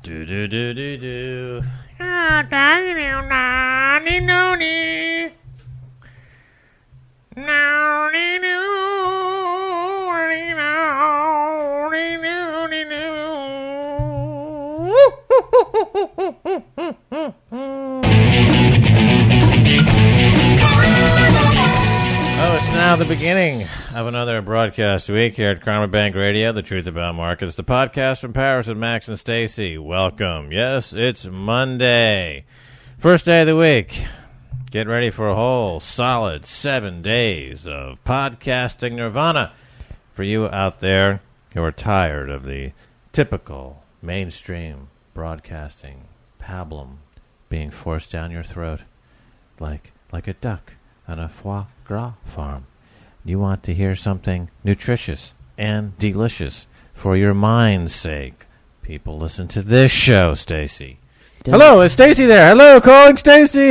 Do do do do do. Oh, it's now the beginning of another broadcast week here at Karma Bank Radio, The Truth About Markets, the podcast from Paris with Max and Stacy. Welcome. Yes, it's Monday. First day of the week. Get ready for a whole solid 7 days of podcasting nirvana for you out there who are tired of the typical mainstream broadcasting pablum being forced down your throat like a duck on a foie gras farm. You want to hear something nutritious and delicious for your mind's sake. People listen to this show, Stacy. Hello, is Stacy there? Hello, calling Stacy.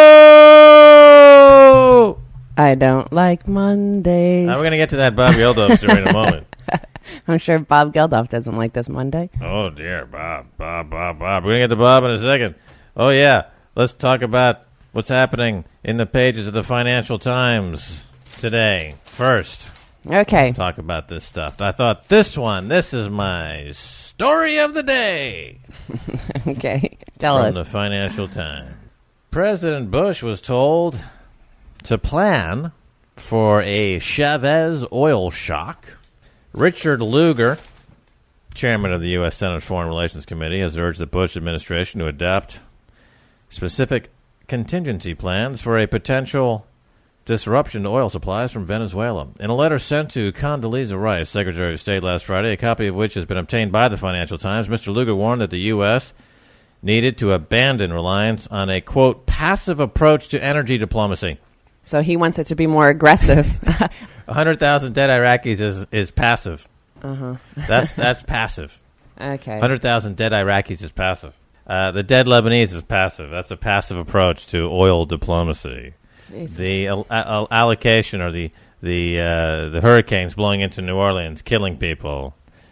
Hello. I don't like Mondays. We're going to get to that Bob Geldof story in a moment. I'm sure Bob Geldof doesn't like this Monday. Oh, dear. Bob. We're going to get to Bob in a second. Oh, yeah. Let's talk about what's happening in the pages of the Financial Times today. First, Okay. talk about this stuff. I thought this is my story of the day. Okay. Tell From us. the Financial Times. President Bush was told to plan for a Chavez oil shock. Richard Lugar, chairman of the U.S. Senate Foreign Relations Committee, has urged the Bush administration to adopt specific contingency plans for a potential disruption to oil supplies from Venezuela. In a letter sent to Condoleezza Rice, Secretary of State, last Friday, a copy of which has been obtained by the Financial Times, Mr. Lugar warned that the U.S. needed to abandon reliance on a, quote, passive approach to energy diplomacy. So he wants it to be more aggressive. 100,000 dead Iraqis is passive. Uh-huh. That's passive. Okay. 100,000 dead Iraqis is passive. The dead Lebanese is passive. That's a passive approach to oil diplomacy. Jesus. The allocation or the hurricanes blowing into New Orleans, killing people,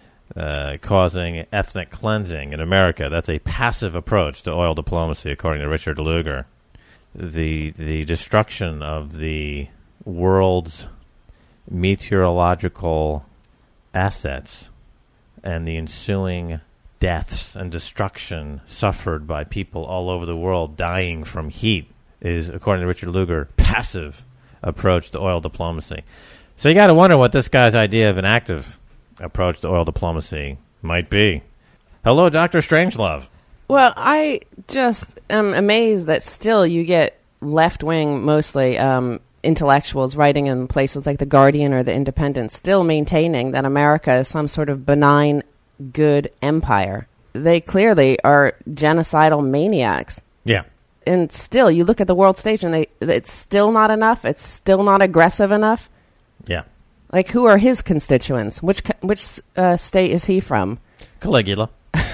causing ethnic cleansing in America. That's a passive approach to oil diplomacy, according to Richard Lugar. The destruction of the world's meteorological assets and the ensuing deaths and destruction suffered by people all over the world dying from heat is, according to Richard Lugar, passive approach to oil diplomacy. So you got to wonder what this guy's idea of an active approach to oil diplomacy might be. Hello, Dr. Strangelove. Well, I just am amazed that still you get left-wing, mostly intellectuals writing in places like The Guardian or The Independent, still maintaining that America is some sort of benign, good empire. They clearly are genocidal maniacs. Yeah. And still, you look at the world stage and it's still not enough. It's still not aggressive enough. Yeah. Like, who are his constituents? Which state is he from? Caligula.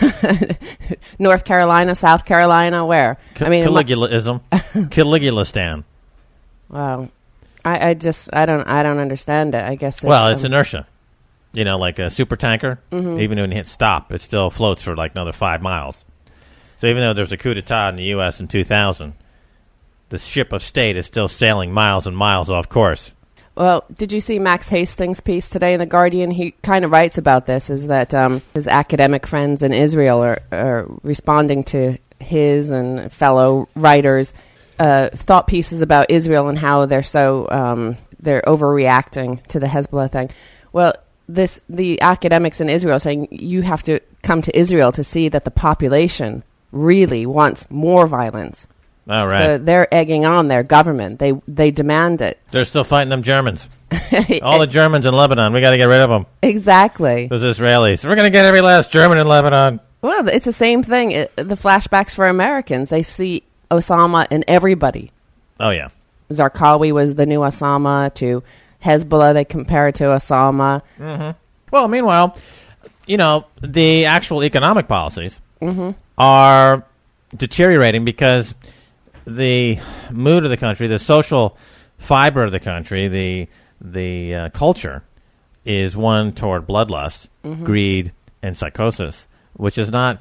North Carolina, South Carolina, where? Caligulaism. Caligulastan. Wow. I don't understand it. I guess it's, It's inertia. You know, like a super tanker, even when it hits stop, it still floats for like another 5 miles. So even though there's a coup d'etat in the U.S. in 2000, the ship of state is still sailing miles and miles off course. Well, did you see Max Hastings' piece today in The Guardian? He kind of writes about this, is that his academic friends in Israel are responding to his and fellow writers' thought pieces about Israel and how they're so they're overreacting to the Hezbollah thing. Well, the academics in Israel are saying you have to come to Israel to see that the population really wants more violence. All right. So they're egging on their government. They demand it. They're still fighting them Germans. All the Germans in Lebanon. We got to get rid of them. Exactly. Those Israelis. We're going to get every last German in Lebanon. Well, it's the same thing. The flashbacks for Americans, they see Osama in everybody. Oh, yeah. Zarqawi was the new Osama. To Hezbollah, they compare it to Osama. Mm-hmm. Well, meanwhile, you know, the actual economic policies are deteriorating because the mood of the country, the social fiber of the country, the culture is one toward bloodlust, greed, and psychosis, which is not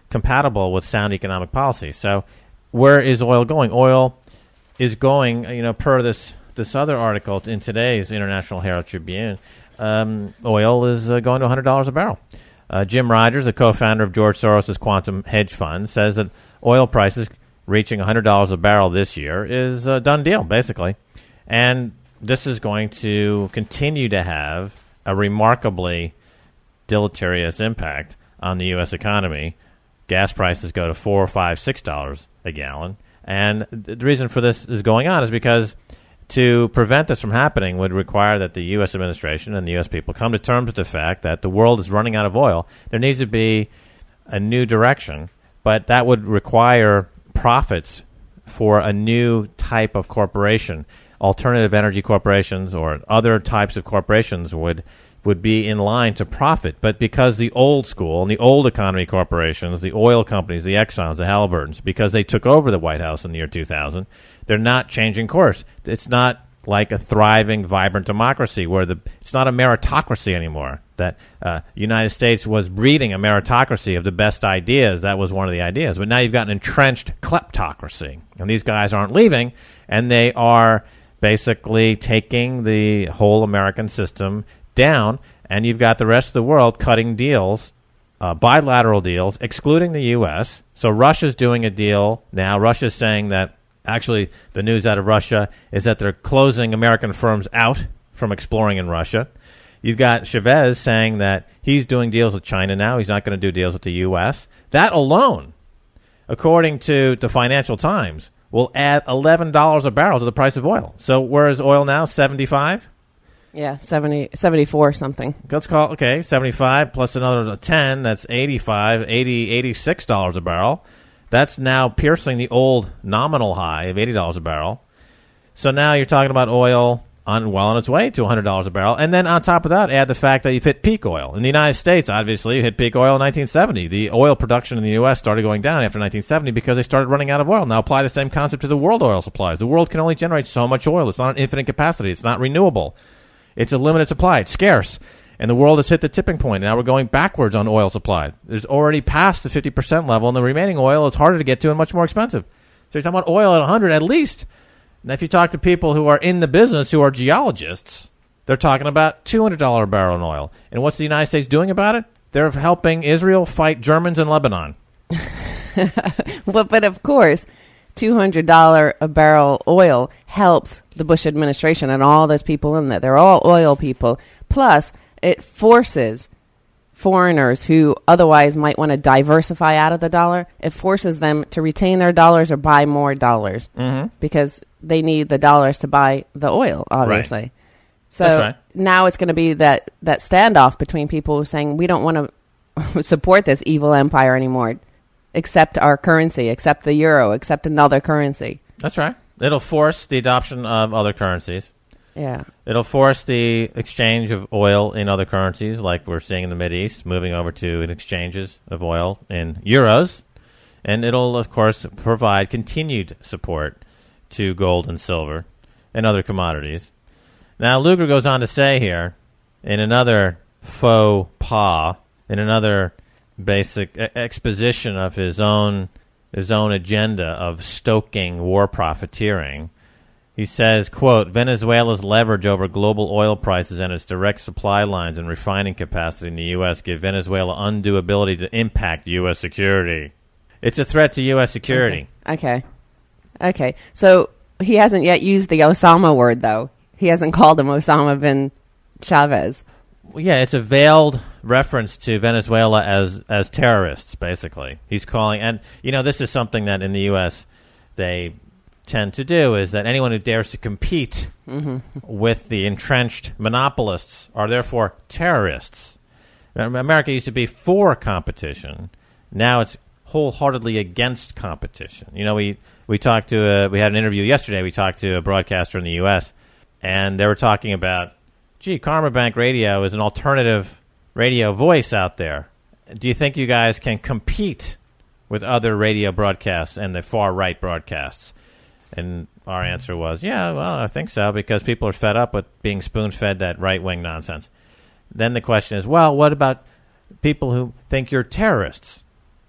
compatible with sound economic policy. So where is oil going? Oil is going, per this other article in today's International Herald Tribune, oil is going to $100 a barrel. Jim Rogers, the co-founder of George Soros' quantum hedge fund, says that oil prices reaching $100 a barrel this year is a done deal, basically. And this is going to continue to have a remarkably deleterious impact on the U.S. economy. Gas prices go to $4, $5, $6 a gallon. And the reason for this is going on is because to prevent this from happening would require that the U.S. administration and the U.S. people come to terms with the fact that the world is running out of oil. There needs to be a new direction, but that would require profits for a new type of corporation. Alternative energy corporations or other types of corporations would be in line to profit. But because the old school and the old economy corporations, the oil companies, the Exxons, the Halliburtons, because they took over the White House in the year 2000, they're not changing course. It's not like a thriving, vibrant democracy where it's not a meritocracy anymore. That United States was breeding a meritocracy of the best ideas. That was one of the ideas. But now you've got an entrenched kleptocracy. And these guys aren't leaving, and they are basically taking the whole American system down, and you've got the rest of the world cutting deals, bilateral deals, excluding the U.S. So Russia's doing a deal now. Russia's saying that actually the news out of Russia is that they're closing American firms out from exploring in Russia. You've got Chavez saying that he's doing deals with China now. He's not going to do deals with the U.S. That alone, according to the Financial Times, will add $11 a barrel to the price of oil. So where is oil now? 75? Yeah, 74 something. Let's call 75 plus another 10, that's $86 a barrel. That's now piercing the old nominal high of $80 a barrel. So now you're talking about oil on its way to $100 a barrel. And then on top of that, add the fact that you've hit peak oil. In the United States, obviously, you hit peak oil in 1970. The oil production in the U.S. started going down after 1970 because they started running out of oil. Now apply the same concept to the world oil supplies. The world can only generate so much oil. It's not an infinite capacity. It's not renewable. It's a limited supply. It's scarce. And the world has hit the tipping point. Now we're going backwards on oil supply. There's already past the 50% level, and the remaining oil is harder to get to and much more expensive. So you're talking about oil at 100 at least. Now, if you talk to people who are in the business, who are geologists, they're talking about $200 a barrel in oil. And what's the United States doing about it? They're helping Israel fight Germans in Lebanon. But of course, $200 a barrel oil helps the Bush administration and all those people in there. They're all oil people. Plus, it forces foreigners who otherwise might want to diversify out of the dollar, it forces them to retain their dollars or buy more dollars because they need the dollars to buy the oil, obviously. Right. So now it's going to be that standoff between people who are saying we don't want to support this evil empire anymore, accept our currency, accept the euro, accept another currency. That's right. It'll force the adoption of other currencies. Yeah. It'll force the exchange of oil in other currencies, like we're seeing in the Mideast, moving over to exchanges of oil in euros. And it'll, of course, provide continued support to gold and silver and other commodities. Now, Lugar goes on to say here, in another faux pas, in another basic exposition of his own agenda of stoking war profiteering, he says, quote, Venezuela's leverage over global oil prices and its direct supply lines and refining capacity in the U.S. give Venezuela undue ability to impact U.S. security. It's a threat to U.S. security. Okay. So he hasn't yet used the Osama word, though. He hasn't called him Osama bin Chavez. Well, yeah, it's a veiled reference to Venezuela as terrorists, basically. He's calling, and, this is something that in the U.S. they tend to do, is that anyone who dares to compete with the entrenched monopolists are therefore terrorists. America used to be for competition. Now it's wholeheartedly against competition. We talked to we had an interview yesterday. We talked to a broadcaster in the U.S., and they were talking about, Karma Bank Radio is an alternative radio voice out there. Do you think you guys can compete with other radio broadcasts and the far-right broadcasts? And our answer was, yeah, well, I think so, because people are fed up with being spoon-fed that right-wing nonsense. Then the question is, well, what about people who think you're terrorists?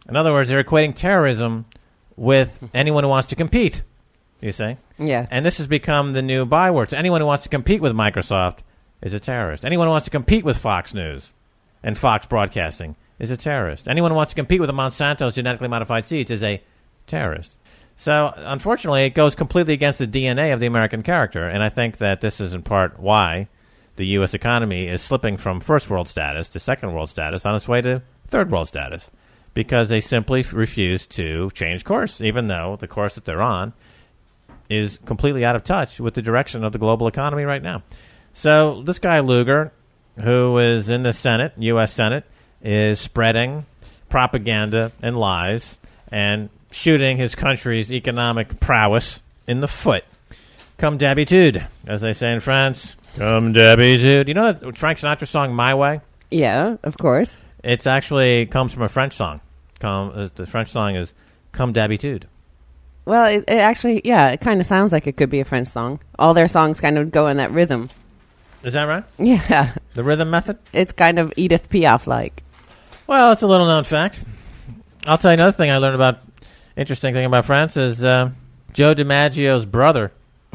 In other words, they're equating terrorism with anyone who wants to compete, you see? Yeah. And this has become the new byword. So anyone who wants to compete with Microsoft is a terrorist. Anyone who wants to compete with Fox News and Fox Broadcasting is a terrorist. Anyone who wants to compete with the Monsanto's genetically modified seeds is a terrorist. So, unfortunately, it goes completely against the DNA of the American character, and I think that this is in part why the U.S. economy is slipping from first world status to second world status on its way to third world status, because they simply refuse to change course, even though the course that they're on is completely out of touch with the direction of the global economy right now. So this guy Lugar, who is in the Senate, U.S. Senate, is spreading propaganda and lies and shooting his country's economic prowess in the foot. Comme d'habitude, as they say in France. Comme d'habitude. You know that Frank Sinatra song My Way? Yeah, of course. It actually comes from a French song. The French song is Comme d'habitude. Well, it actually, yeah, it kind of sounds like it could be a French song. All their songs kind of go in that rhythm. Is that right? Yeah. The rhythm method? It's kind of Edith Piaf-like. Well, it's a little known fact. I'll tell you another thing I learned about, interesting thing about France is Joe DiMaggio's brother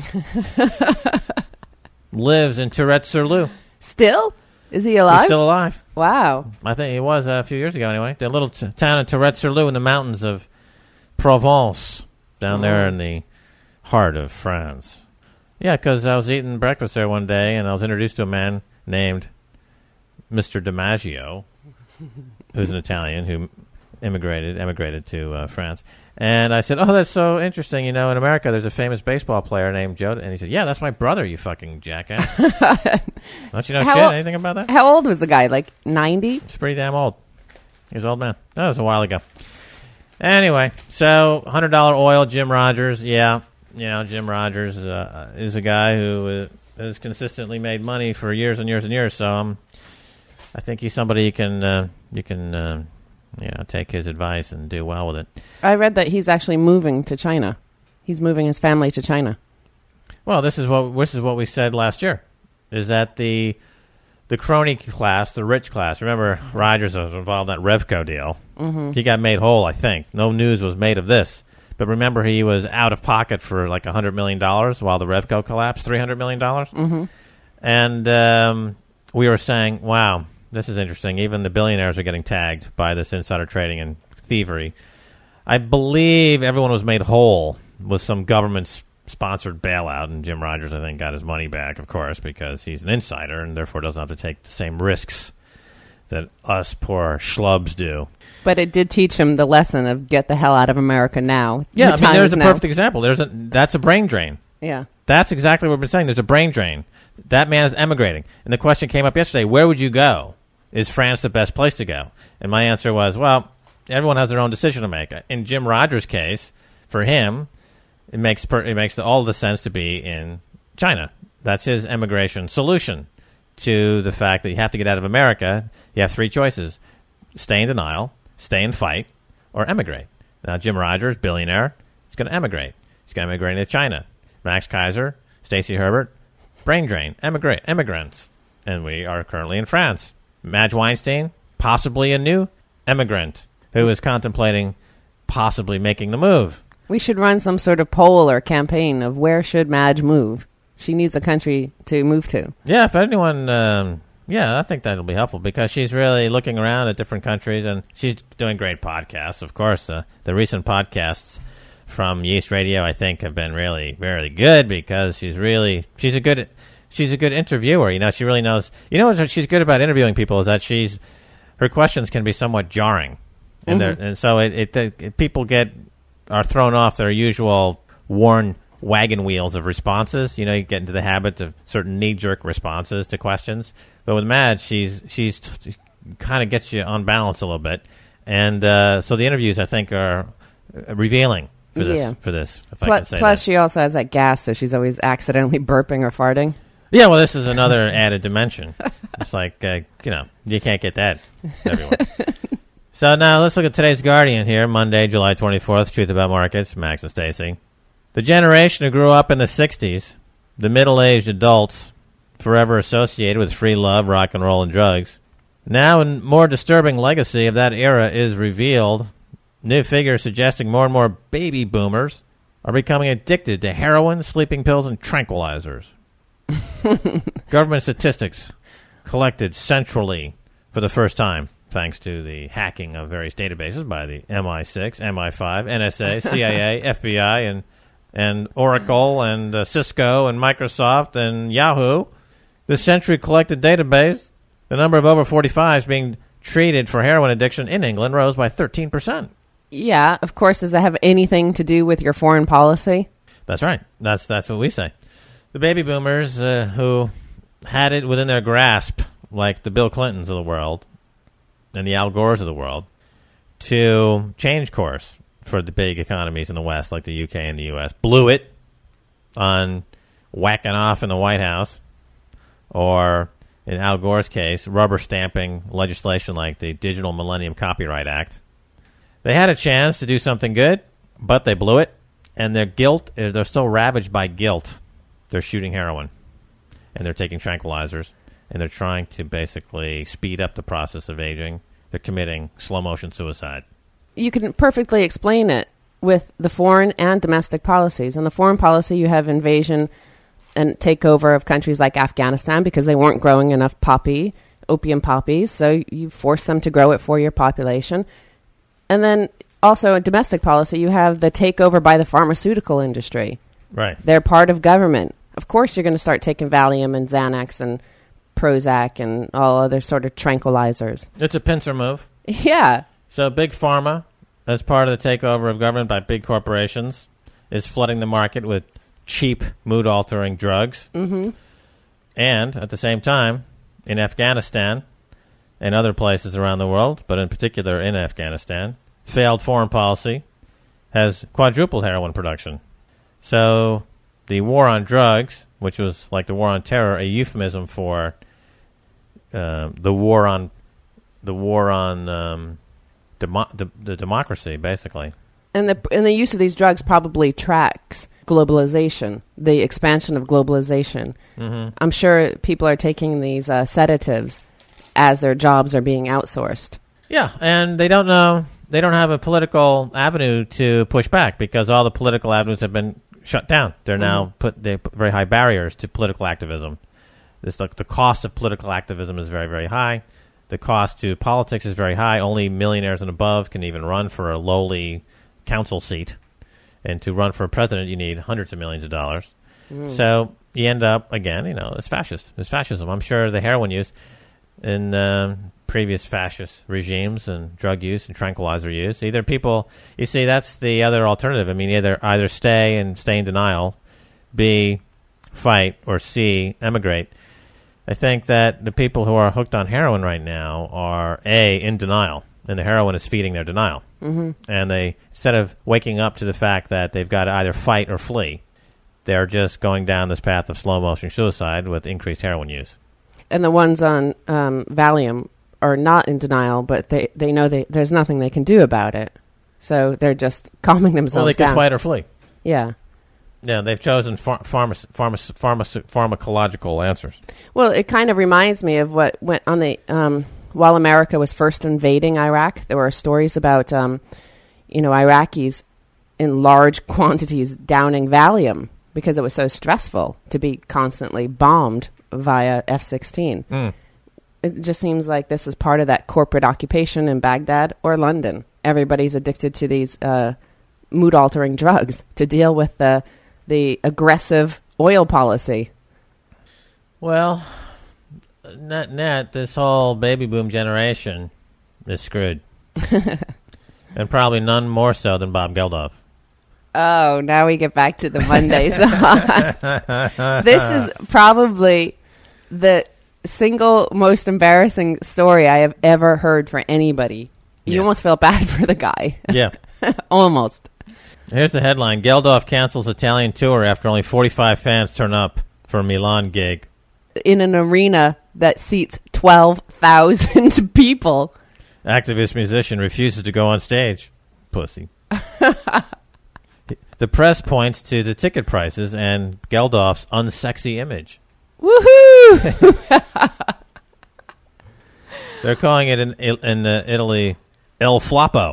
lives in Tourette-sur-Loup. Still? Is he alive? He's still alive. Wow. I think he was a few years ago anyway. The little town of Tourette-sur-Loup in the mountains of Provence, down there in the heart of France. Yeah, because I was eating breakfast there one day, and I was introduced to a man named Mr. DiMaggio, who's an Italian who emigrated to France. And I said, oh, that's so interesting. You know, in America, there's a famous baseball player named Joe. And he said, yeah, that's my brother, you fucking jackass. Don't you know anything about that? How old was the guy? Like 90? He's pretty damn old. He's an old man. That was a while ago. Anyway, so $100 oil, Jim Rogers. Yeah, you know, Jim Rogers is a guy who has consistently made money for years and years and years. So I think he's somebody you can take his advice and do well with it. I read that he's actually moving to China. He's moving his family to China. Well, this is what we said last year, is that the crony class, the rich class. Remember, Rogers was involved in that Revco deal. Mm-hmm. He got made whole, I think. No news was made of this. But remember, he was out of pocket for like $100 million while the Revco collapsed, $300 million. Mm-hmm. And we were saying, wow, this is interesting. Even the billionaires are getting tagged by this insider trading and thievery. I believe everyone was made whole with some government-sponsored bailout, and Jim Rogers, I think, got his money back, of course, because he's an insider and therefore doesn't have to take the same risks that us poor schlubs do. But it did teach him the lesson of get the hell out of America now. Yeah, I mean, there's a perfect example. That's a brain drain. Yeah. That's exactly what we've been saying. There's a brain drain. That man is emigrating. And the question came up yesterday, where would you go? Is France the best place to go? And my answer was, well, everyone has their own decision to make. In Jim Rogers' case, for him, it makes all the sense to be in China. That's his emigration solution to the fact that you have to get out of America. You have three choices: stay in denial, stay and fight, or emigrate. Now, Jim Rogers, billionaire, is going to emigrate. He's going to emigrate to China. Max Kaiser, Stacey Herbert, brain drain, immigrants. And we are currently in France. Madge Weinstein, possibly a new emigrant who is contemplating possibly making the move. We should run some sort of poll or campaign of where should Madge move. She needs a country to move to. Yeah, if anyone, I think that'll be helpful because she's really looking around at different countries and she's doing great podcasts. Of course, the recent podcasts from Yeast Radio, I think, have been really, really good because she's a good interviewer. You know, she really knows. You know what she's good about interviewing people is that her questions can be somewhat jarring, and and so people are thrown off their usual worn wagon wheels of responses. You know, you get into the habit of certain knee-jerk responses to questions. But with Madge, she's kind of gets you on balance a little bit, and so the interviews I think are revealing for this. If I can say plus that. She also has that gas, so she's always accidentally burping or farting. Yeah, well, this is another added dimension. It's like you can't get that everywhere. So now let's look at today's Guardian here, Monday, July 24th. Truth about markets. Max and Stacy. The generation who grew up in the 60s, the middle-aged adults forever associated with free love, rock and roll, and drugs. Now a more disturbing legacy of that era is revealed New figures suggesting more and more baby boomers are becoming addicted to heroin, sleeping pills, and tranquilizers. Government statistics collected centrally for the first time, thanks to the hacking of various databases by the MI6, MI5, NSA, CIA, FBI, and Oracle, and Cisco, and Microsoft, and Yahoo. This century collected database, the number of over 45s being treated for heroin addiction in England rose by 13%. Yeah, of course. Does that have anything to do with your foreign policy? That's right. That's what we say. The baby boomers who had it within their grasp, like the Bill Clintons of the world and the Al Gores of the world, to change course for the big economies in the West, like the UK and the US, blew it on whacking off in the White House, or in Al Gore's case, rubber stamping legislation like the Digital Millennium Copyright Act. They had a chance to do something good, but they blew it, and they're still ravaged by guilt. They're shooting heroin, and they're taking tranquilizers, and they're trying to basically speed up the process of aging. They're committing slow-motion suicide. You can perfectly explain it with the foreign and domestic policies. In the foreign policy, you have invasion and takeover of countries like Afghanistan because they weren't growing enough opium poppies, so you force them to grow it for your population. And then also in domestic policy, you have the takeover by the pharmaceutical industry. Right. They're part of government. Of course, you're going to start taking Valium and Xanax and Prozac and all other sort of tranquilizers. It's a pincer move. Yeah. So Big Pharma, as part of the takeover of government by big corporations, is flooding the market with cheap, mood-altering drugs. Mm-hmm. And at the same time, in Afghanistan and other places around the world, but in particular in Afghanistan, failed foreign policy has quadrupled heroin production. So the war on drugs, which was like the war on terror, a euphemism for the war on the democracy, basically. And the use of these drugs probably tracks globalization, the expansion of globalization. Mm-hmm. I'm sure people are taking these sedatives as their jobs are being outsourced. Yeah, and they don't know. They don't have a political avenue to push back because all the political avenues have been shut down. They're now put very high barriers to political activism. It's like the cost of political activism is very, very high. The cost to politics is very high. Only millionaires and above can even run for a lowly council seat. And to run for president, you need hundreds of millions of dollars. So you end up, again, it's fascist. It's fascism. I'm sure the heroin use in previous fascist regimes and drug use and tranquilizer use, either people, you see, that's the other alternative. I mean, either stay in denial, B, fight, or C, emigrate. I think that the people who are hooked on heroin right now are, A, in denial, and the heroin is feeding their denial. Mm-hmm. And they, instead of waking up to the fact that they've got to either fight or flee, they're just going down this path of slow-motion suicide with increased heroin use. And the ones on Valium are not in denial, but they know there's nothing they can do about it. So they're just calming themselves down. Well, they can fight or flee. Yeah. Yeah, they've chosen pharmacological answers. Well, it kind of reminds me of what went on the while America was first invading Iraq. There were stories about Iraqis in large quantities downing Valium because it was so stressful to be constantly bombed via F-16. It just seems like this is part of that corporate occupation in Baghdad or London. Everybody's addicted to these mood-altering drugs to deal with the aggressive oil policy. Well, net, this whole baby boom generation is screwed. And probably none more so than Bob Geldof. Oh, now we get back to the Mondays. This is probably the single most embarrassing story I have ever heard for anybody. You almost felt bad for the guy. Yeah. Almost. Here's the headline. Geldof cancels Italian tour after only 45 fans turn up for a Milan gig. In an arena that seats 12,000 people. Activist musician refuses to go on stage. Pussy. The press points to the ticket prices and Geldof's unsexy image. Woohoo! They're calling it in Italy El Floppo.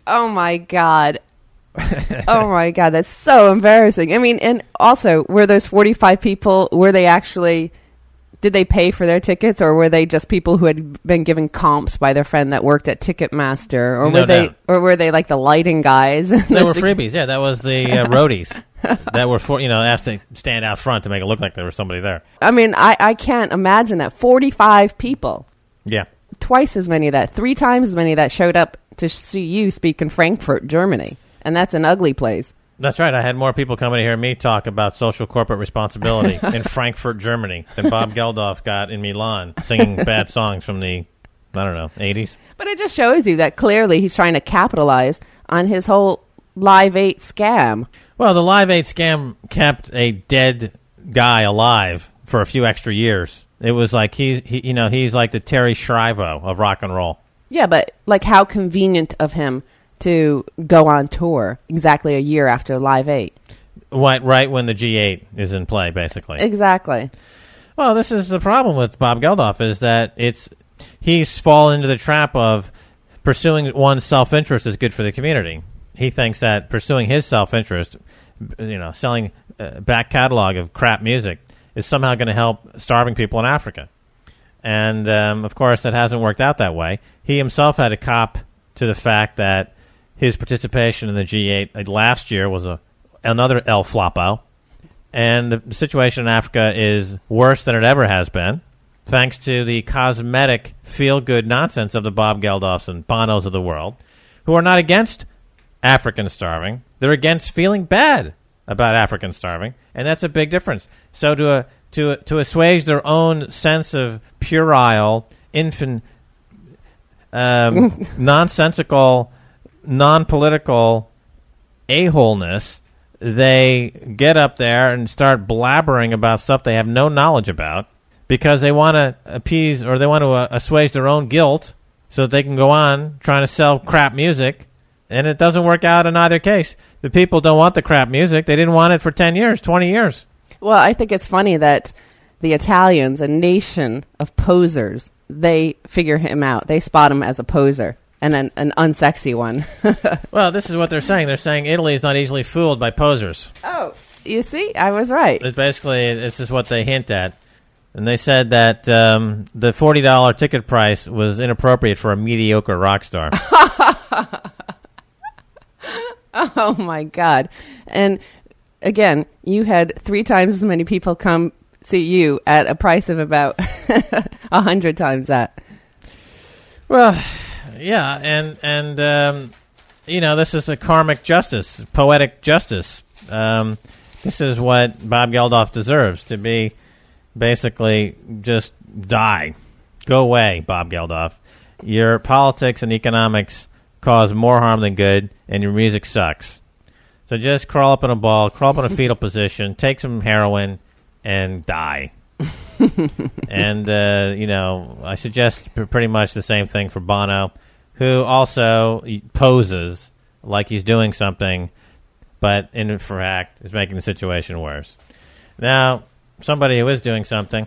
Oh, my God. Oh, my God. That's so embarrassing. I mean, and also, were those 45 people, were they actually... Did they pay for their tickets, or were they just people who had been given comps by their friend that worked at Ticketmaster, or were they like the lighting guys? They were freebies. Yeah, that was the roadies that were asked to stand out front to make it look like there was somebody there. I mean, I can't imagine that 45 people. Yeah, twice as many of that, 3 times as many that showed up to see you speak in Frankfurt, Germany, and that's an ugly place. That's right. I had more people coming to hear me talk about social corporate responsibility in Frankfurt, Germany than Bob Geldof got in Milan singing bad songs from the, 80s. But it just shows you that clearly he's trying to capitalize on his whole Live 8 scam. Well, the Live 8 scam kept a dead guy alive for a few extra years. It was like he's like the Terry Schiavo of rock and roll. Yeah, but like how convenient of him to go on tour exactly a year after Live 8. Right when the G8 is in play, basically. Exactly. Well, this is the problem with Bob Geldof, is that he's fallen into the trap of pursuing one's self-interest is good for the community. He thinks that pursuing his self-interest, selling a back catalog of crap music, is somehow going to help starving people in Africa. And, of course, that hasn't worked out that way. He himself had to cop to the fact that his participation in the G8 last year was another El Floppo. And the situation in Africa is worse than it ever has been, thanks to the cosmetic, feel-good nonsense of the Bob Geldofs and Bonos of the world, who are not against African starving. They're against feeling bad about African starving, and that's a big difference. So to assuage their own sense of puerile, nonsensical, non-political a-holeness, they get up there and start blabbering about stuff they have no knowledge about because they want to appease or they want to assuage their own guilt so that they can go on trying to sell crap music, and it doesn't work out in either case. The people don't want the crap music. They didn't want it for 10 years, 20 years. Well, I think it's funny that the Italians, a nation of posers, they figure him out. They spot him as a poser. And an unsexy one. Well, this is what they're saying. They're saying Italy is not easily fooled by posers. Oh, you see? I was right. This is what they hint at. And they said that the $40 ticket price was inappropriate for a mediocre rock star. Oh, my God. And, again, you had 3 times as many people come see you at a price of about 100 times that. Well... Yeah, and this is the karmic justice, poetic justice. This is what Bob Geldof deserves, to be basically just die. Go away, Bob Geldof. Your politics and economics cause more harm than good, and your music sucks. So just crawl up in a ball, crawl up in a fetal position, take some heroin, and die. And, I suggest pretty much the same thing for Bono, who also poses like he's doing something, but in fact is making the situation worse. Now, somebody who is doing something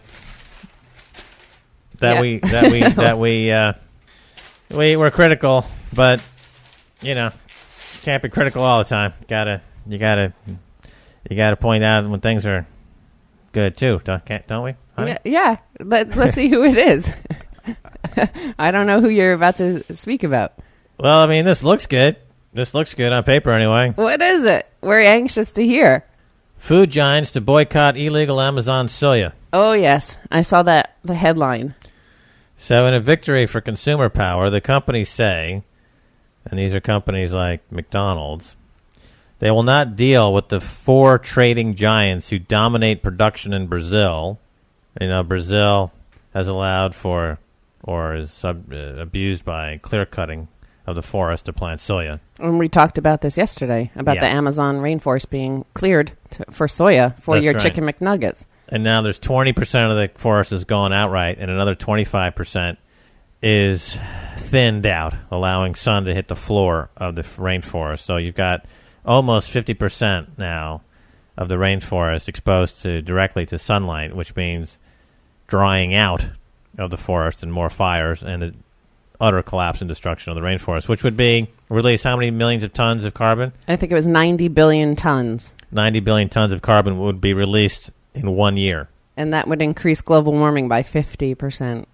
we're critical, but can't be critical all the time. You gotta point out when things are good too, don't we? Honey? Yeah. Let's see who it is. I don't know who you're about to speak about. Well, I mean, this looks good. This looks good on paper anyway. What is it? We're anxious to hear. Food giants to boycott illegal Amazon soya. Oh, yes. I saw the headline. So in a victory for consumer power, the companies say, and these are companies like McDonald's, they will not deal with the 4 trading giants who dominate production in Brazil. Brazil has allowed for or is abused by clear-cutting of the forest to plant soya. And we talked about this yesterday, about the Amazon rainforest being cleared for soya for That's your right. Chicken McNuggets. And now there's 20% of the forest is gone outright, and another 25% is thinned out, allowing sun to hit the floor of the rainforest. So you've got almost 50% now of the rainforest exposed directly to sunlight, which means drying out of the forest and more fires, and utter collapse and destruction of the rainforest, which would be release how many millions of tons of carbon? I think it was 90 billion tons. 90 billion tons of carbon would be released in 1 year. And that would increase global warming by 50%.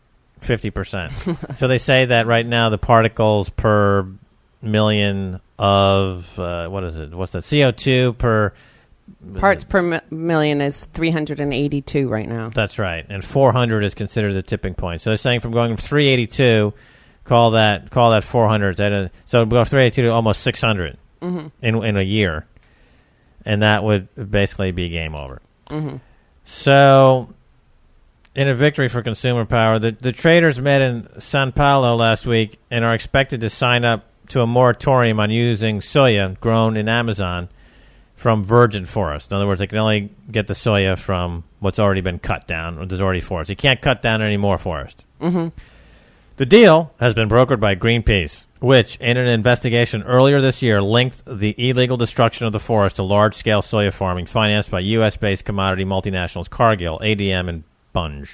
50%. So they say that right now the particles per million of, what's that, CO2 per... Parts per million is 382 right now. That's right. And 400 is considered the tipping point. So they're saying from going from 382, call that 400. So we go from 382 to almost 600 in a year. And that would basically be game over. Mm-hmm. So, in a victory for consumer power, the traders met in Sao Paulo last week and are expected to sign up to a moratorium on using soya grown in Amazon from virgin forest. In other words, they can only get the soya from what's already been cut down, or there's already forest. You can't cut down any more forest. Mm-hmm. The deal has been brokered by Greenpeace, which, in an investigation earlier this year, linked the illegal destruction of the forest to large-scale soya farming financed by U.S.-based commodity multinationals Cargill, ADM, and Bunge.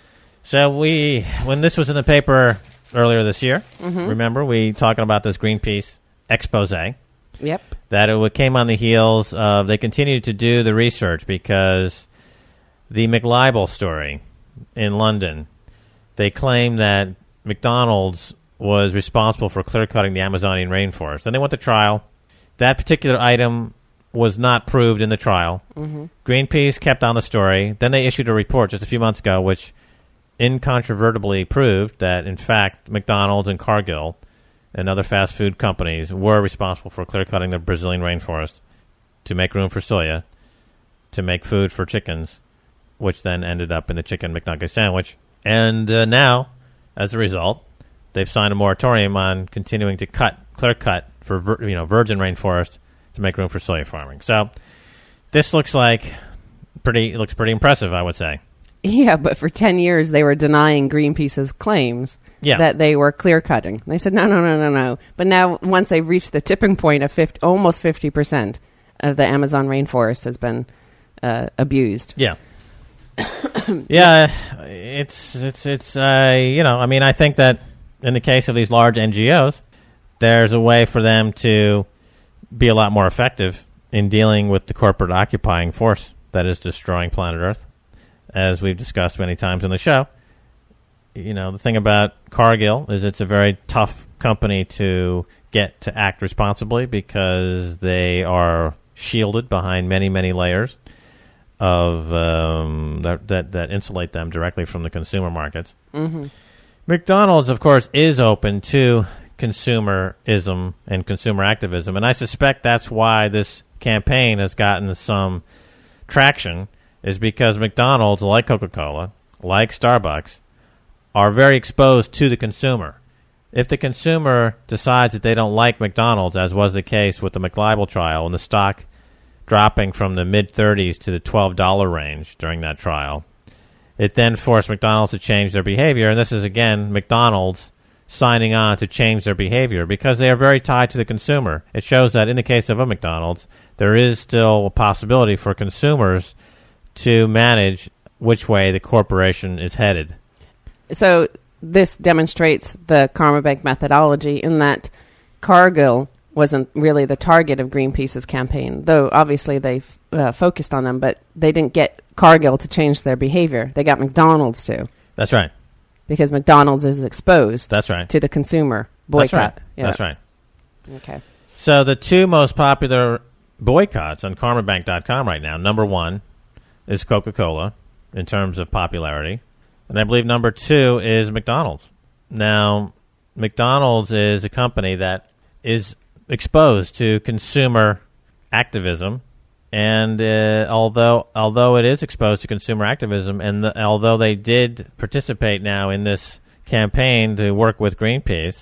So when this was in the paper earlier this year, remember, we talking about this Greenpeace expose. Yep. That it came on the heels of, they continued to do the research because the McLibel story in London, they claim that McDonald's was responsible for clear-cutting the Amazonian rainforest. Then they went to trial. That particular item was not proved in the trial. Mm-hmm. Greenpeace kept on the story. Then they issued a report just a few months ago which incontrovertibly proved that, in fact, McDonald's and Cargill and other fast food companies were responsible for clear-cutting the Brazilian rainforest to make room for soya, to make food for chickens, which then ended up in the Chicken McNugget sandwich. And now, as a result, they've signed a moratorium on continuing to clear cut for virgin rainforest to make room for soya farming. So this looks pretty impressive, I would say. Yeah, but for 10 years they were denying Greenpeace's claims that they were clear cutting. They said no. But now, once they've reached the tipping point of almost 50% of the Amazon rainforest has been abused. Yeah. Yeah, it's I mean, I think that in the case of these large NGOs, there's a way for them to be a lot more effective in dealing with the corporate occupying force that is destroying planet Earth, as we've discussed many times in the show. The thing about Cargill is it's a very tough company to get to act responsibly because they are shielded behind many, many layers of that insulate them directly from the consumer markets. Mm-hmm. McDonald's, of course, is open to consumerism and consumer activism, and I suspect that's why this campaign has gotten some traction, is because McDonald's, like Coca-Cola, like Starbucks, are very exposed to the consumer. If the consumer decides that they don't like McDonald's, as was the case with the McLibel trial, and the stock dropping from the mid-30s to the $12 range during that trial, it then forced McDonald's to change their behavior. And this is, again, McDonald's signing on to change their behavior because they are very tied to the consumer. It shows that in the case of a McDonald's, there is still a possibility for consumers to manage which way the corporation is headed. So this demonstrates the Karma Bank methodology in that Cargill wasn't really the target of Greenpeace's campaign, though obviously they focused on them, but they didn't get Cargill to change their behavior. They got McDonald's to. That's right. Because McDonald's is exposed That's right. to the consumer boycott. That's right. Yeah. That's right. Okay. So the two most popular boycotts on KarmaBank.com right now, number one is Coca-Cola in terms of popularity. And I believe number two is McDonald's. Now, McDonald's is a company that is exposed to consumer activism. And although it is exposed to consumer activism, and although they did participate now in this campaign to work with Greenpeace,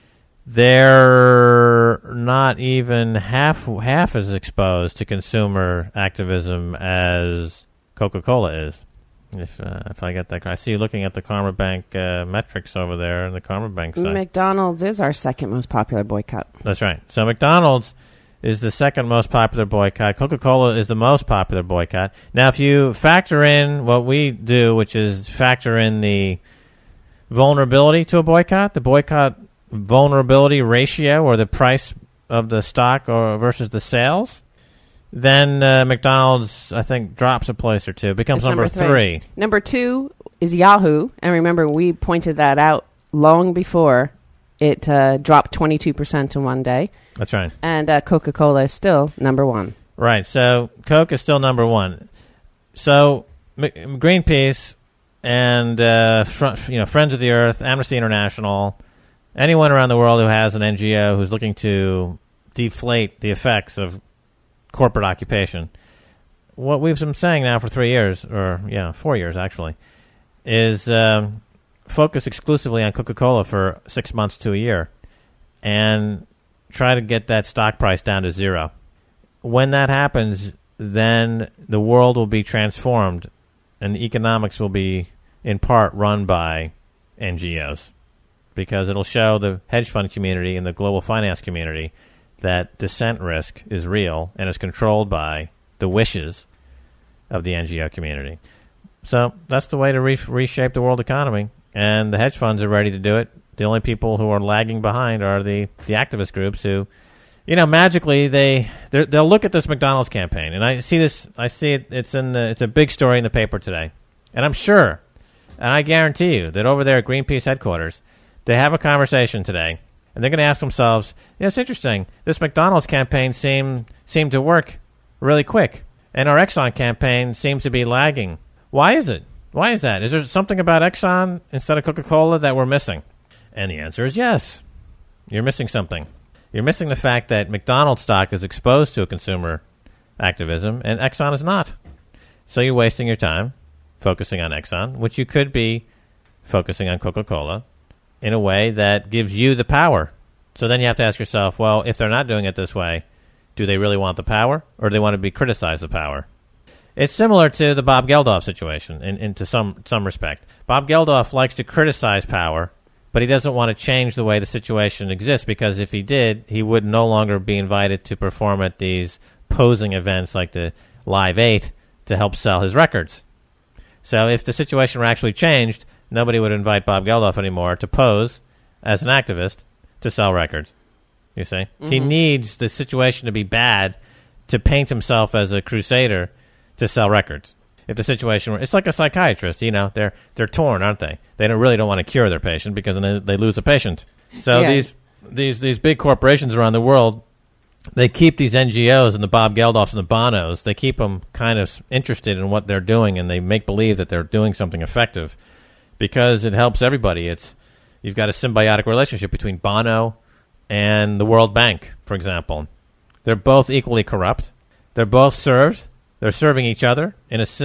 they're not even half as exposed to consumer activism as Coca-Cola is. If I get that, I see you looking at the Karma Bank metrics over there in the Karma Bank site. McDonald's is our second most popular boycott. That's right. So McDonald's is the second most popular boycott. Coca-Cola is the most popular boycott. Now, if you factor in what we do, which is factor in the vulnerability to a boycott, the boycott vulnerability ratio, or the price of the stock or versus the sales, then McDonald's, I think, drops a place or two, becomes number three. Number 2 is Yahoo, and remember, we pointed that out long before it dropped 22% in one day. That's right. And Coca-Cola is still number 1. Right, so Coke is still number 1. So Greenpeace and Friends of the Earth, Amnesty International, anyone around the world who has an NGO who's looking to deflate the effects of corporate occupation, what we've been saying now for 3 years, or 4 years actually, is focus exclusively on Coca-Cola for 6 months to a year and try to get that stock price down to zero. When that happens, then the world will be transformed and the economics will be in part run by NGOs, because it'll show the hedge fund community and the global finance community that dissent risk is real and is controlled by the wishes of the NGO community. So that's the way to reshape the world economy, and the hedge funds are ready to do it. The only people who are lagging behind are the activist groups who, magically they'll look at this McDonald's campaign, and I see it. It's a big story in the paper today, and I'm sure, and I guarantee you that over there at Greenpeace headquarters, they have a conversation today, and they're going to ask themselves, it's interesting, this McDonald's campaign seemed to work really quick, and our Exxon campaign seems to be lagging. Why is it? Why is that? Is there something about Exxon instead of Coca-Cola that we're missing? And the answer is yes. You're missing something. You're missing the fact that McDonald's stock is exposed to a consumer activism, and Exxon is not. So you're wasting your time focusing on Exxon, which you could be focusing on Coca-Cola in a way that gives you the power. So then you have to ask yourself, well, if they're not doing it this way, do they really want the power, or do they want to be criticized the power? It's similar to the Bob Geldof situation in some respect. Bob Geldof likes to criticize power, but he doesn't want to change the way the situation exists, because if he did, he would no longer be invited to perform at these posing events like the Live 8 to help sell his records. So if the situation were actually changed, nobody would invite Bob Geldof anymore to pose as an activist to sell records. You see? Mm-hmm. He needs the situation to be bad to paint himself as a crusader to sell records. If the situation were, it's like a psychiatrist, they're torn, aren't they? They don't want to cure their patient because then they lose a patient. So these big corporations around the world, they keep these NGOs and the Bob Geldofs and the Bonos, they keep them kind of interested in what they're doing, and they make believe that they're doing something effective because it helps everybody. You've got a symbiotic relationship between Bono and the World Bank, for example. They're both equally corrupt. They're both served. They're serving each other in a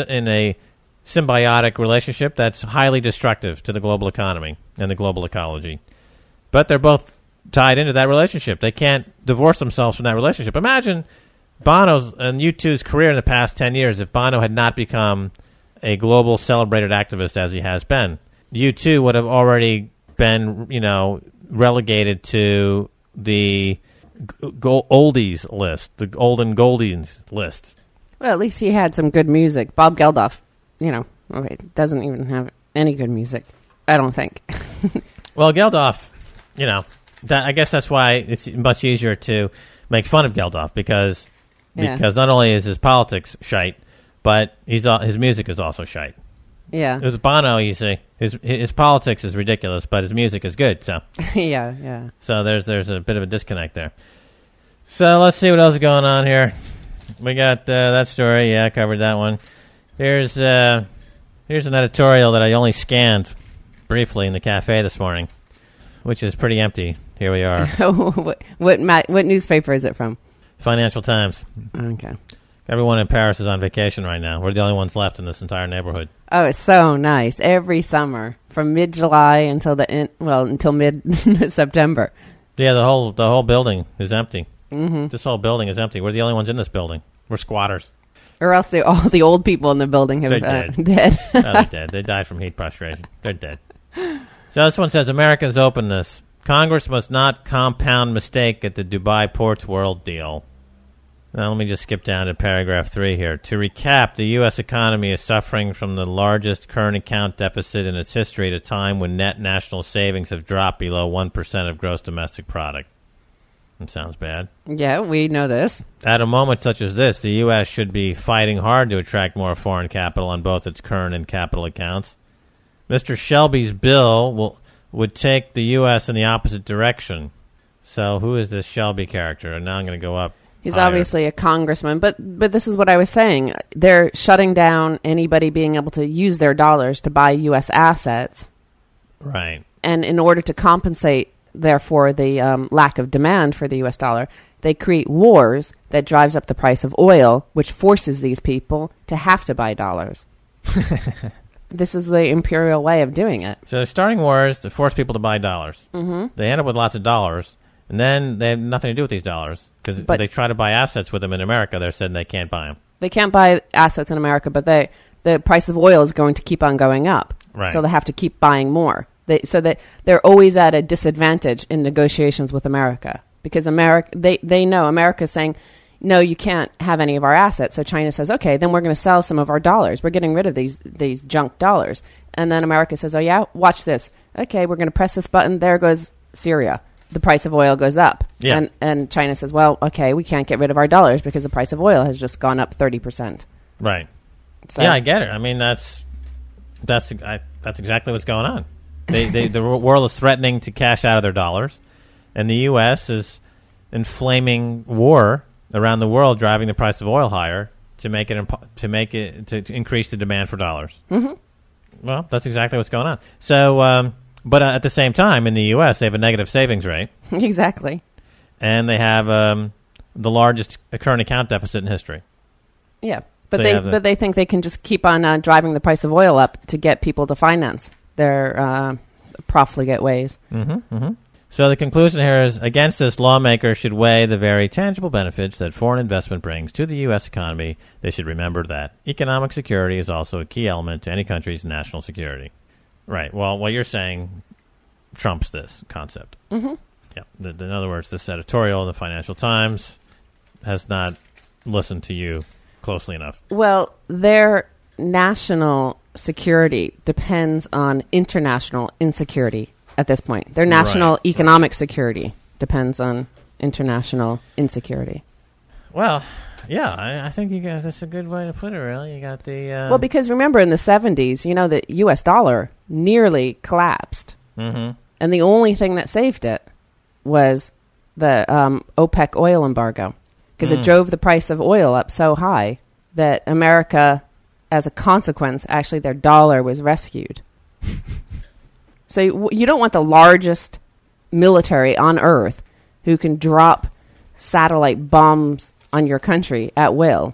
symbiotic relationship that's highly destructive to the global economy and the global ecology. But they're both tied into that relationship. They can't divorce themselves from that relationship. Imagine Bono's and U2's career in the past 10 years if Bono had not become a global celebrated activist as he has been. U2 would have already been, relegated to the oldies list, the olden goldies list. Well, at least he had some good music. Bob Geldof, doesn't even have any good music, I don't think. Well, Geldof, I guess that's why it's much easier to make fun of Geldof because not only is his politics shite, but his music is also shite. Yeah. With Bono, you see, his politics is ridiculous, but his music is good. So yeah. So there's a bit of a disconnect there. So let's see what else is going on here. We got that story. Yeah, I covered that one. Here's an editorial that I only scanned briefly in the cafe this morning, which is pretty empty. Here we are. What newspaper is it from? Financial Times. Okay. Everyone in Paris is on vacation right now. We're the only ones left in this entire neighborhood. Oh, it's so nice. Every summer, from mid-July until until mid-September. Yeah, the whole building is empty. Mm-hmm. This whole building is empty. We're the only ones in this building. We're squatters. Or else all the old people in the building have dead. Oh, they're dead. They died from heat prostration. They're dead. So this one says, America's openness. Congress must not compound mistake at the Dubai Ports World deal. Now, let me just skip down to paragraph 3 here. To recap, the U.S. economy is suffering from the largest current account deficit in its history at a time when net national savings have dropped below 1% of gross domestic product. That sounds bad. Yeah, we know this. At a moment such as this, the U.S. should be fighting hard to attract more foreign capital on both its current and capital accounts. Mr. Shelby's bill would take the U.S. in the opposite direction. So who is this Shelby character? And now I'm going to go up. He's higher. obviously a congressman, but this is what I was saying. They're shutting down anybody being able to use their dollars to buy U.S. assets. Right. And in order to compensate, therefore, the lack of demand for the U.S. dollar, they create wars that drives up the price of oil, which forces these people to have to buy dollars. This is the imperial way of doing it. So they're starting wars to force people to buy dollars. Mm-hmm. They end up with lots of dollars, and then they have nothing to do with these dollars. Because they try to buy assets with them in America, they're saying they can't buy them. They can't buy assets in America, but the price of oil is going to keep on going up. Right. So they have to keep buying more. So that they're always at a disadvantage in negotiations with America. Because they know America's saying, no, you can't have any of our assets. So China says, okay, then we're going to sell some of our dollars. We're getting rid of these junk dollars. And then America says, oh, yeah, watch this. Okay, we're going to press this button. There goes Syria. The price of oil goes up. Yeah. And China says, well, okay, we can't get rid of our dollars because the price of oil has just gone up 30%. Right. So, yeah, I get it. I mean, that's exactly what's going on. The world is threatening to cash out of their dollars, and the U.S. is inflaming war around the world, driving the price of oil higher to increase the demand for dollars. Mm-hmm. Well, that's exactly what's going on. So, but at the same time, in the U.S., they have a negative savings rate. Exactly. And they have the largest current account deficit in history. Yeah, but they think they can just keep on driving the price of oil up to get people to finance their profligate ways. Mm-hmm, mm-hmm. So the conclusion here is, against this, lawmakers should weigh the very tangible benefits that foreign investment brings to the U.S. economy. They should remember that economic security is also a key element to any country's national security. Right. Well, what you're saying trumps this concept. Mm-hmm. Yeah. In other words, this editorial in the Financial Times has not listened to you closely enough. Well, their national security depends on international insecurity at this point. Their national economic security depends on international insecurity. Well, yeah, I think that's a good way to put it, really. You got the... Well, because remember, in the 70s, the U.S. dollar nearly collapsed. Mm-hmm. And the only thing that saved it was the OPEC oil embargo. Because it drove the price of oil up so high that America, as a consequence, actually their dollar was rescued. So you don't want the largest military on Earth who can drop satellite bombs on your country at will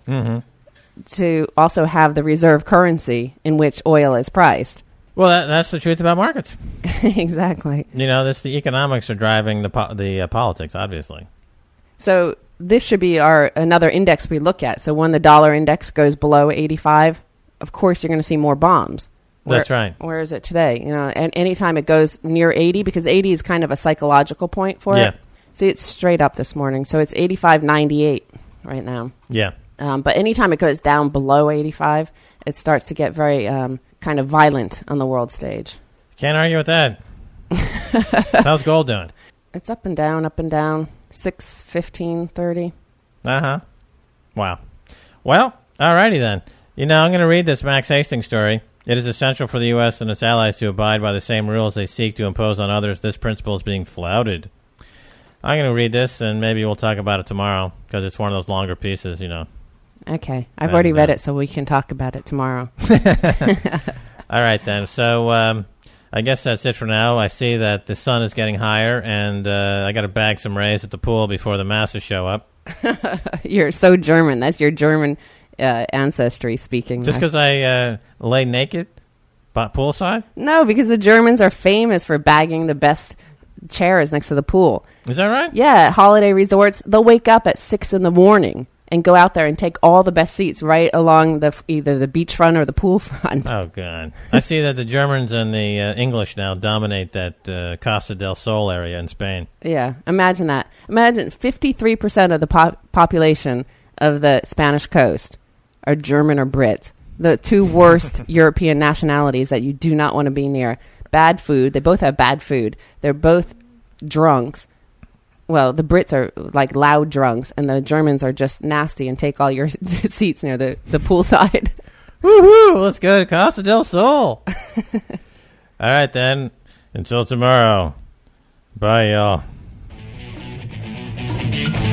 to also have the reserve currency in which oil is priced. Well, that's the truth about markets. Exactly. The economics are driving the politics, obviously. So this should be another index we look at. So when the dollar index goes below 85, of course you're going to see more bombs. That's right. Where is it today? And anytime it goes near 80, because 80 is kind of a psychological point for it. See, it's straight up this morning. So it's 85.98 right now. Yeah. But anytime it goes down below 85, it starts to get very kind of violent on the world stage. Can't argue with that. How's gold doing? It's up and down. 6, 15, 30. Uh-huh. Wow. Well, all righty then. I'm going to read this Max Hastings story. It is essential for the U.S. and its allies to abide by the same rules they seek to impose on others. This principle is being flouted. I'm going to read this, and maybe we'll talk about it tomorrow, because it's one of those longer pieces, Okay. I've already read it, so we can talk about it tomorrow. All right, then. So I guess that's it for now. I see that the sun is getting higher, and I got to bag some rays at the pool before the masses show up. You're so German. That's your German ancestry speaking. Just because I lay naked poolside? No, because the Germans are famous for bagging the best chairs next to the pool. Is that right? Yeah, holiday resorts, they'll wake up at 6 in the morning and go out there and take all the best seats right along either the beachfront or the pool front. Oh, God. I see that the Germans and the English now dominate that Costa del Sol area in Spain. Yeah, imagine that. Imagine 53% of the population of the Spanish coast are German or Brits. The two worst European nationalities that you do not want to be near. Bad food. They both have bad food. They're both drunks. Well, the Brits are like loud drunks, and the Germans are just nasty and take all your seats near the poolside. Woohoo! Let's go to Costa del Sol. All right, then. Until tomorrow. Bye, y'all.